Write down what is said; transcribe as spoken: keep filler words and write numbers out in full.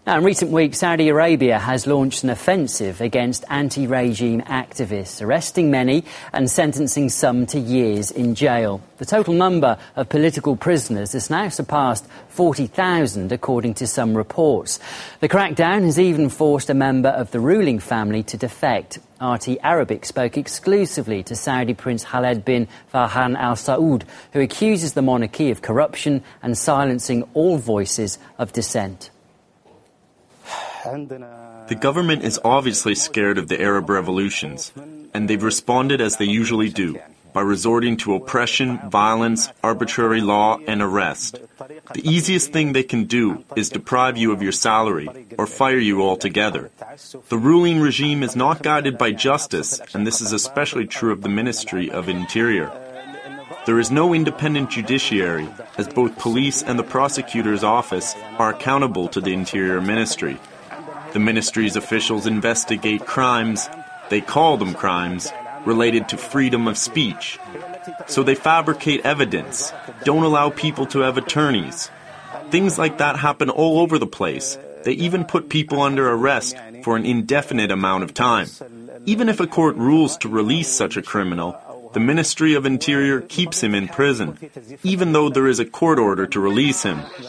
Now, in recent weeks, Saudi Arabia has launched an offensive against anti-regime activists, arresting many and sentencing some to years in jail. The total number of political prisoners has now surpassed forty thousand, according to some reports. The crackdown has even forced a member of the ruling family to defect. R T Arabic spoke exclusively to Saudi Prince Khaled bin Farhan Al Saud, who accuses the monarchy of corruption and silencing all voices of dissent. The government is obviously scared of the Arab revolutions, and they've responded as they usually do, by resorting to oppression, violence, arbitrary law, and arrest. The easiest thing they can do is deprive you of your salary or fire you altogether. The ruling regime is not guided by justice, and this is especially true of the Ministry of Interior. There is no independent judiciary, as both police and the prosecutor's office are accountable to the Interior Ministry. The ministry's officials investigate crimes, they call them crimes, related to freedom of speech. So they fabricate evidence, don't allow people to have attorneys. Things like that happen all over the place. They even put people under arrest for an indefinite amount of time. Even if a court rules to release such a criminal, the Ministry of Interior keeps him in prison, even though there is a court order to release him.